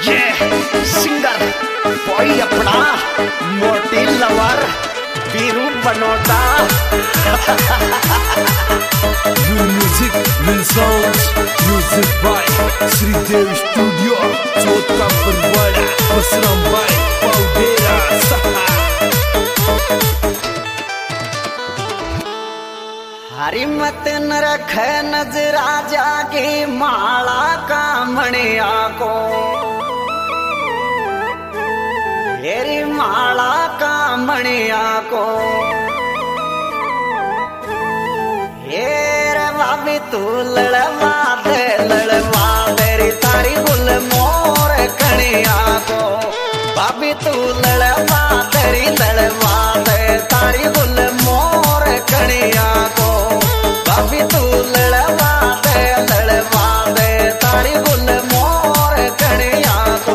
ये सिंगर कोई अपना मोटी lover Viru Banota music will sound music by Shridev studio चौथा परवाड़ा बसराम बाय पाउडेरा सहा हरी मत न रखे नजरा जागी माला का मणिया को हेरी माला का मणिया को हेर भाभी तू लड़वा दे री तारी गुल मोर कणिया को भाभी तू लड़वा दे तारी गुल मोर कणिया को भाभी तू लड़वा दे तारी गुल मोर कणिया को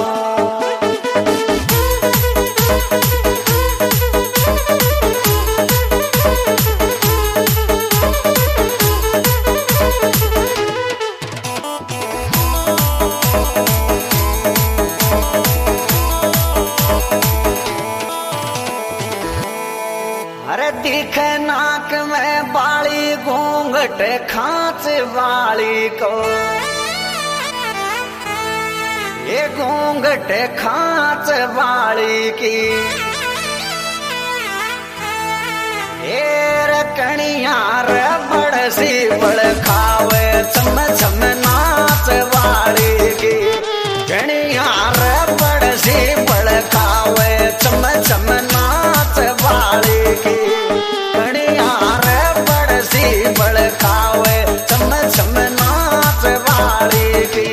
अरे दिखे नाक में बाली घूंघट खांच वाली को ये घूंघट खांच वाली की हेर कणिया रे बड़सी बड़ खावे चम चम नाच वाली की कणिया रे बड़सी बड़ खावे चम चम नाच वाली की कणिया रे बड़सी बड़ खावे चम चम नाच वाली की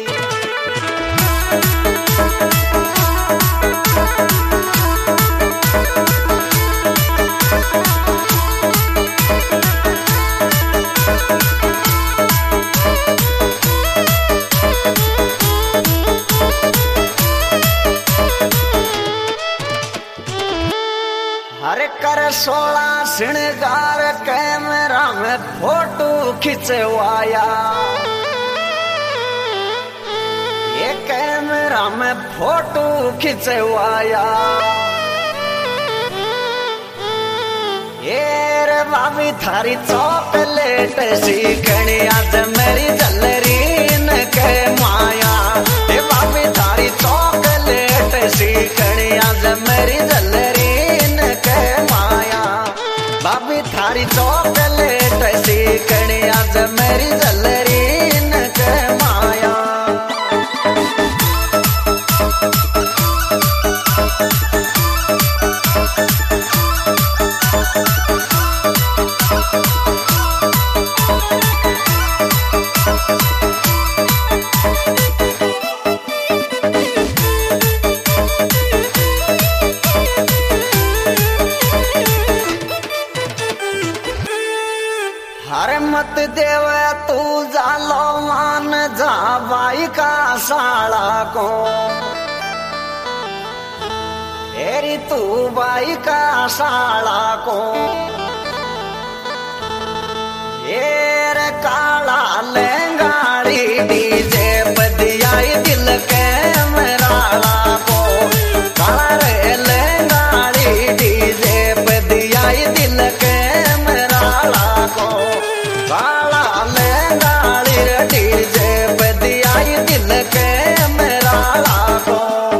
हरे कर 16 श्रृंगार कैमरा में फोटो खिंचवाया ये कैमरा में फोटो खिंचवाया ये रे भाभी थारी चॉकलेट सी कणी आज मेरी जलरी न के माया ये भाभी थारी चॉकलेट सी कणी आज मेरी जलरी के माया भाभी थारी चॉकलेट सी कणी आज मेरी जलरी न के माया हरे मत देव तू जालो मान जा बाई का साला को हेरी तू बाई का साला को हेर काला लेंगाड़ी डीजे बदियाई दिल के मराला को काला रे लेंगाड़ी डीजे बदियाई दिल के मराला को काला लेंगाड़ी डीजे बदियाई दिल के मराला को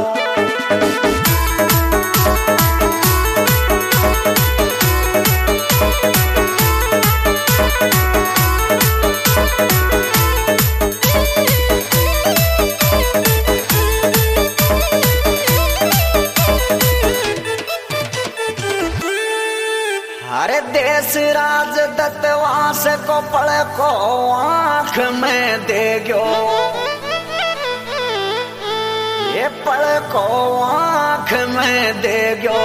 हरे देश राज दत्तवास को पड़ को आंख में दे गयो ये पड़ को आंख में दे गयो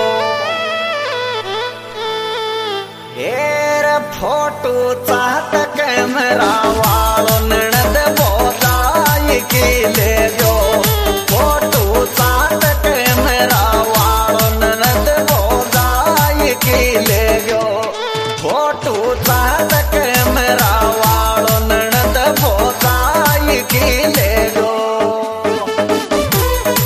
हेर फोटो चाहत कैमरा वालों ननद बोदाई की ले गयो फोटो चाहत कैमरा वालों ननद बोदाई की ले गयो फोटो चाहत कैमरा वालों ननद बोदाई की ले गयो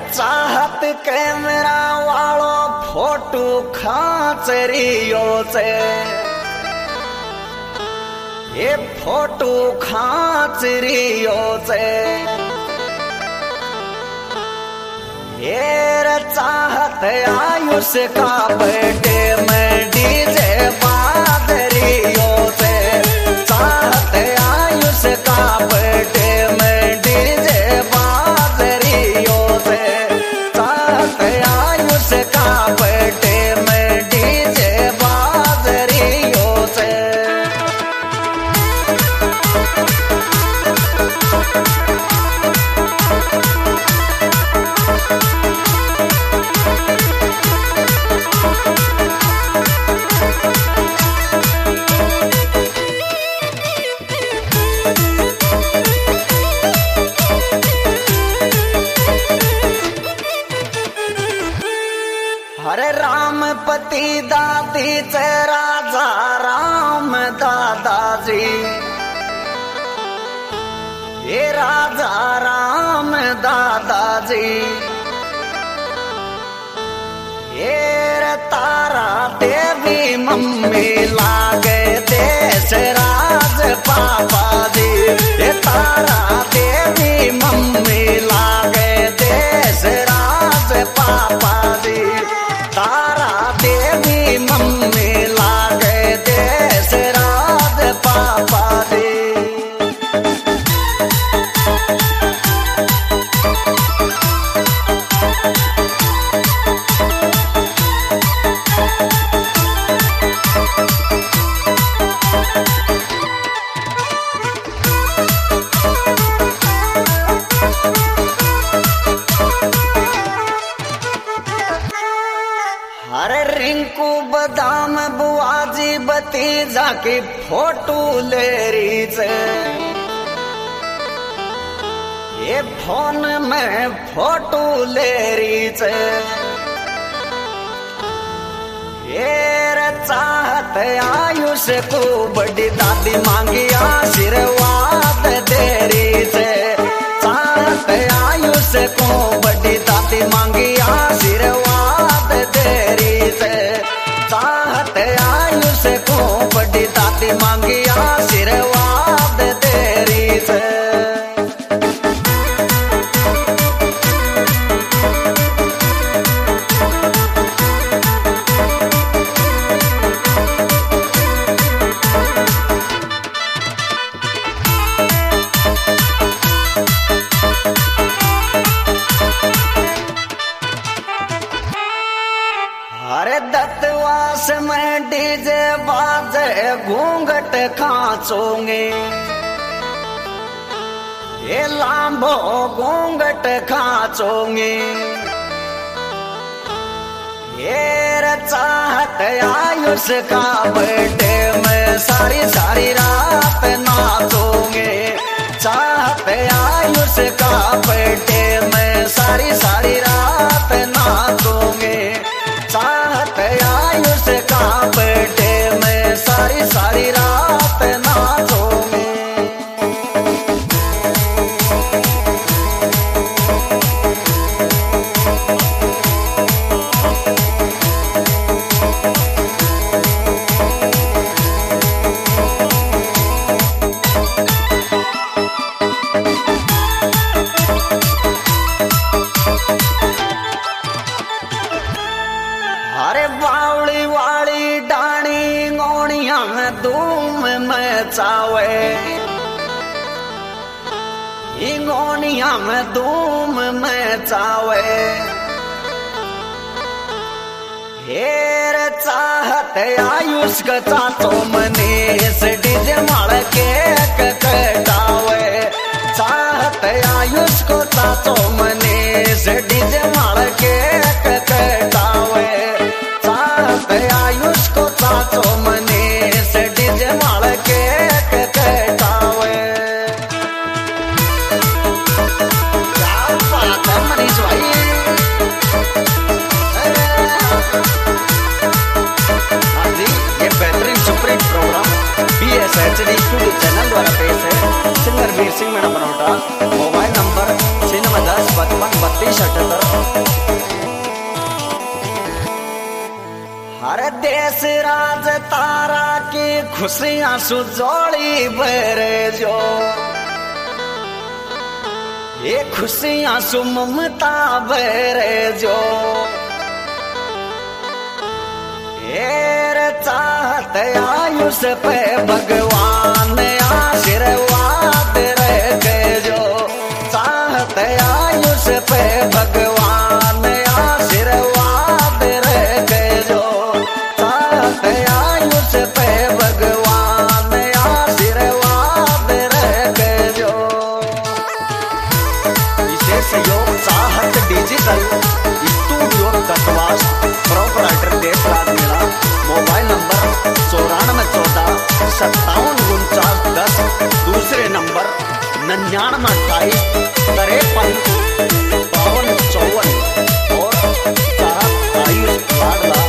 चाहत कैमरा वालो फोटो खांच रियो से ये फोटो खांच रियो से ये चाहत आयुष का बर्थडे में डीजे बाज रियो से चाहत आयुष का बर्थडे में डीजे बाज रियो से चाहत आयुष का बर्थडे में डीजे बाज रियो से हरे राम पति दादी च राजा राम दादाजी ये राजा राम दादाजी ये तारा देवी मम्मी लागे देश राज पापा जी ये तारा देवी मम्मी लागे देश राज पापा जी तारा देवी मम्मी लागे देश राज पापा जी हरे रिंकू बदाम बुआजी भतीजा की फोटो ले रही से ये फोन में फोटो ले रही से ये चाहत आयुष को बड़ी दादी मांगी आशीर्वाद दे रही से चाहत आयुष को बड़ी दादी मांगी आशीर्वाद दे रही से चाहत आयुष को बड़ी दादी मांगी आशीर्वाद दे रही से हरे दत्तवास में डीजे बाजे घूंघट खाचोंगे ये लांबो घूंघट खाचोंगे ये चाहत आयुष का बर्थडे में सारी सारी रात नाचोंगे चाहत आयुष का बर्थडे में सारी सारी रात नाचोंगे चाहत आयुष का बर्थडे में सारी सारी रात नाचोंगे अरे बावली वाली डाणी गोणिया में धूम मचावे गोनिया में धूम मचावे हेर चाहत आयुष का चाचो मनीष डीजे माल के कटावे चाहत आयुष को चाचो मनीष डीजे माल के कटावे चाहत आयुष को चाचो मनीष डीजे माल के कटावे क्या बात है मनीष भाई supreme program BSHD studio channel द्वारा पेश है। सिंगर वीर सिंह मेरा बनोटा। Mobile number 9010 55 32 78। देश राज तारा की खुशियां सुजोड़ी बरे जो ये खुशियां सु ममता बरे जो ये चाहत आयुष पे भगवान आशीर्वाद रखे जो चाहत आयुष पे भगवान आशीर्वाद रखे जो चाहत आयुष पे भगवान आशीर्वाद रखे जो। विशेष योग चाहत digital studio Katwas proprietor Deshraj मेरा मोबाइल नंबर 9414574910 दूसरे नंबर 9928535254 और चाहत आयुष